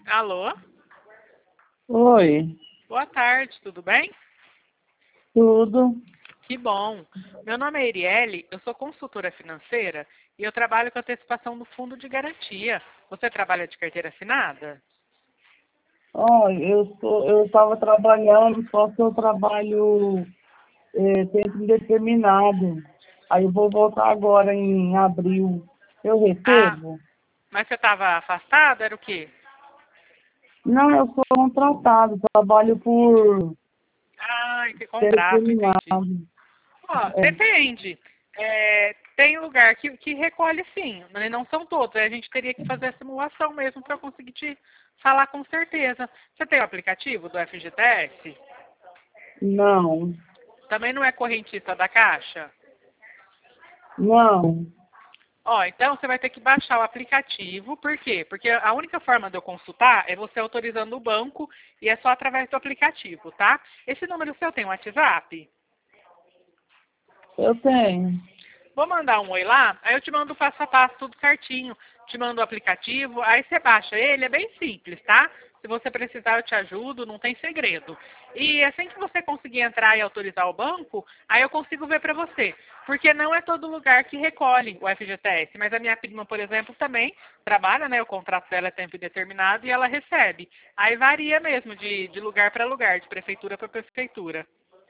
Alô? Oi, Boa tarde, tudo bem? tudo. Que bom. Meu nome é Erielle, eu sou consultora financeira e eu trabalho com antecipação do fundo de garantia. Você trabalha de carteira assinada? Eu estava trabalhando, só que eu trabalho tempo indeterminado. Aí eu vou voltar agora em abril. Eu Ah, recebo? mas você estava afastada? Era o quê? Não, eu sou contratado, trabalho por Ah, que tempo contrato, entendi. determinado. Ó, É, depende. Tem lugar que recolhe sim, mas não são todos. Aí a gente teria que fazer a simulação mesmo para conseguir te falar com certeza. Você tem o aplicativo do FGTS? não, Também não é correntista da Caixa? não. Ó, então você vai ter que baixar o aplicativo. Por quê? Porque a única forma de eu consultar é você autorizando o banco e é só através do aplicativo, tá? Esse número seu tem WhatsApp? Eu tenho. Vou mandar um oi lá, aí eu te mando o passo a passo tudo certinho. Te mando o aplicativo, aí você baixa ele, é bem simples, tá? Se você precisar, eu te ajudo, não tem segredo. E assim que você conseguir entrar e autorizar o banco, aí eu consigo ver para você. Porque não é todo lugar que recolhe o FGTS, mas a minha prima, por exemplo, também trabalha, né? O contrato dela é tempo indeterminado e ela recebe. Aí varia mesmo de lugar para lugar, de prefeitura para prefeitura.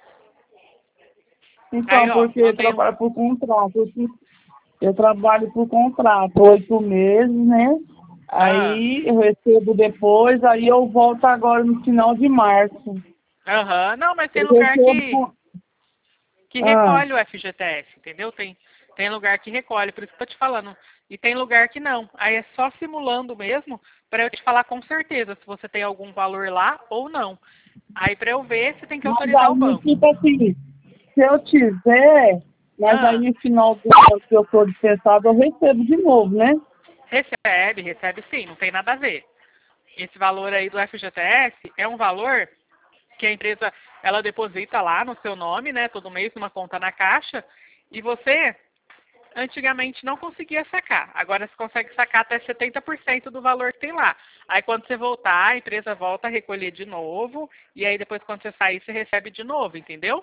Aí, Então, ó, porque eu mandei um. trabalho por contrato. Eu trabalho por contrato, 8 meses, né? Ah, Aí eu recebo depois, aí eu volto agora no final de março. aham. Não, mas tem Eu lugar recebo que com... que Ah, recolhe o FGTS, entendeu? Tem lugar que recolhe, por isso que eu tô te falando. E tem lugar que não. Aí é só simulando mesmo para eu te falar com certeza se você tem algum valor lá ou não. Aí para eu ver, você tem que mas autorizar o aí, banco. tipo assim, se eu tiver, mas aí Ah, no final do ano que eu estou dispensado, eu recebo de novo, né? recebe sim, não tem nada a ver. Esse valor aí do FGTS é um valor que a empresa ela deposita lá no seu nome, né, todo mês numa conta na Caixa, e você antigamente não conseguia sacar. Agora você consegue sacar até 70% do valor que tem lá. Aí quando você voltar, a empresa volta a recolher de novo. E aí depois quando você sair, você recebe de novo, entendeu?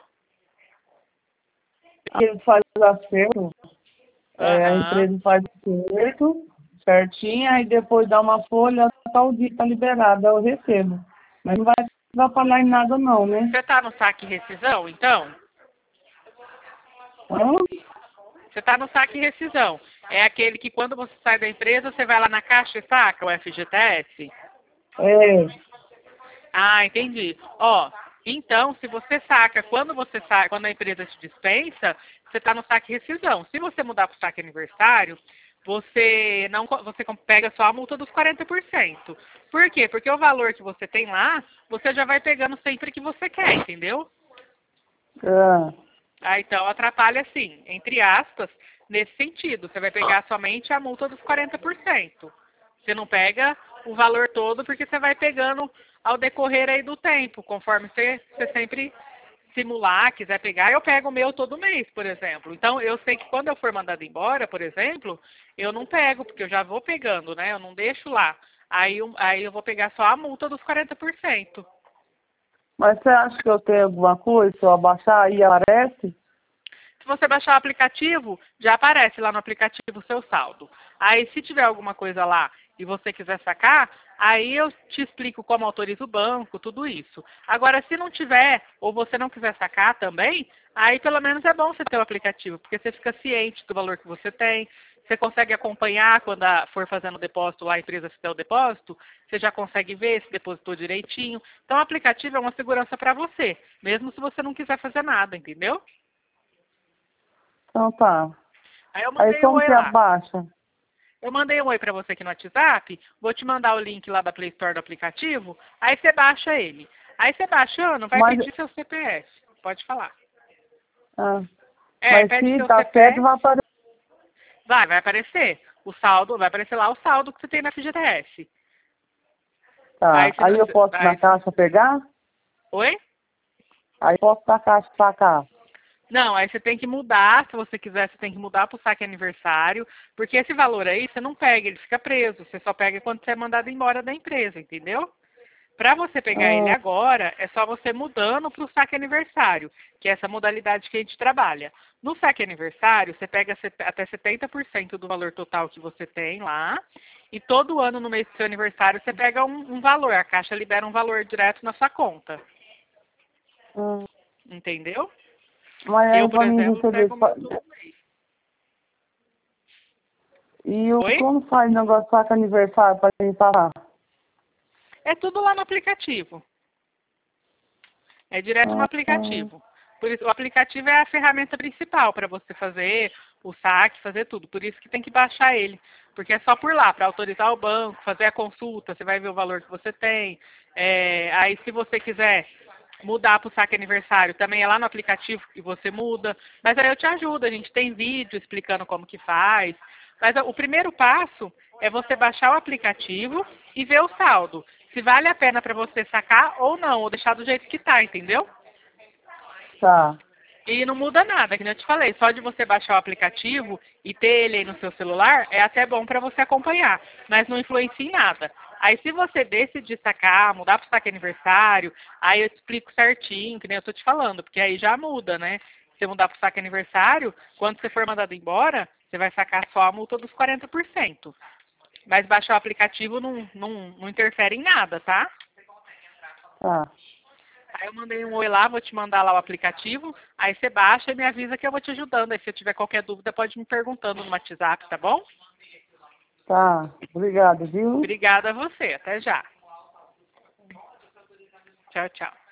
Aí ele faz o acerto, a Aham. empresa faz o acerto certinho, aí depois dá uma folha, tal dia está liberado, aí eu recebo. Mas não vai atrapalhar em nada não, né? Você está no saque rescisão, então? Hã? Você está no saque rescisão. É aquele que quando você sai da empresa, você vai lá na caixa e saca o FGTS? É. Ah, entendi. Ó, então, se você saca, quando você sai, quando a empresa te dispensa, você está no saque rescisão. Se você mudar para o saque aniversário, você não você pega só a multa dos 40%. Por quê? Porque o valor que você tem lá, você já vai pegando sempre que você quer, entendeu? Ah, Ah, então atrapalha assim, entre aspas, nesse sentido. Você vai pegar somente a multa dos 40%. Você não pega o valor todo porque você vai pegando ao decorrer aí do tempo, conforme você sempre simular, quiser pegar, eu pego o meu todo mês, por exemplo. Então eu sei que quando eu for mandado embora, por exemplo, eu não pego, porque eu já vou pegando, né? Eu não deixo lá. Aí eu vou pegar só a multa dos 40%. mas você acha que eu tenho alguma coisa? Se eu abaixar aí aparece? Se você baixar o aplicativo, já aparece lá no aplicativo o seu saldo. Aí, se tiver alguma coisa lá e você quiser sacar, aí eu te explico como autoriza o banco, tudo isso. Agora, se não tiver, ou você não quiser sacar também, aí pelo menos é bom você ter o aplicativo, porque você fica ciente do valor que você tem, você consegue acompanhar quando for fazendo o depósito lá, a empresa fizer o depósito, você já consegue ver se depositou direitinho. Então, o aplicativo é uma segurança para você, mesmo se você não quiser fazer nada, entendeu? Então tá. Aí eu Aí mandei um como oi que lá. abaixa? Eu mandei um oi para você aqui no WhatsApp, vou te mandar o link lá da Play Store do aplicativo, aí você baixa ele. Aí você baixando, vai Mas, pedir seu CPF. Pode falar. ah, É, mas pede se seu tá certo, CPF, vai aparecer. vai aparecer. O saldo, vai aparecer lá o saldo que você tem na FGTS. Aí Tá. se Aí eu você. posso ir na caixa pegar? Oi? Aí eu posso ir na caixa sacar. Não, aí você tem que mudar, se você quiser, você tem que mudar para o saque aniversário, porque esse valor aí você não pega, ele fica preso, você só pega quando você é mandado embora da empresa, entendeu? Para você pegar ele Ah, agora, é só você mudando para o saque aniversário, que é essa modalidade que a gente trabalha. No saque aniversário, você pega até 70% do valor total que você tem lá, e todo ano no mês do seu aniversário você pega um valor, a Caixa libera um valor direto na sua conta, ah. entendeu? Mas Eu, aí por para mim exemplo, receber. pego o meu todo mês. E Oi? como faz o negócio de saca aniversário para mim parar? É tudo lá no aplicativo. É direto no Ah, aplicativo. Por isso, o aplicativo é a ferramenta principal para você fazer o saque, fazer tudo. Por isso que tem que baixar ele. Porque é só por lá, para autorizar o banco, fazer a consulta, você vai ver o valor que você tem. Aí, se você quiser mudar para o saque aniversário, também é lá no aplicativo que você muda. Mas aí eu te ajudo, a gente tem vídeo explicando como que faz. Mas o primeiro passo é você baixar o aplicativo e ver o saldo. Se vale a pena para você sacar ou não, ou deixar do jeito que tá, entendeu? tá. E não muda nada, que nem eu te falei, só de você baixar o aplicativo e ter ele aí no seu celular é até bom para você acompanhar, mas não influencia em nada. Aí se você decidir sacar, mudar para o saque aniversário, aí eu te explico certinho, que nem eu tô te falando, porque aí já muda, né? Se você mudar para o saque aniversário, quando você for mandado embora, você vai sacar só a multa dos 40%. Mas baixar o aplicativo não interfere em nada, tá? Tá. Aí eu mandei um oi lá, vou te mandar lá o aplicativo. Aí você baixa e me avisa que eu vou te ajudando. Aí se eu tiver qualquer dúvida, pode me perguntando no WhatsApp, tá bom? Tá. Obrigado, viu? Obrigada a você. Até já. Tchau, tchau.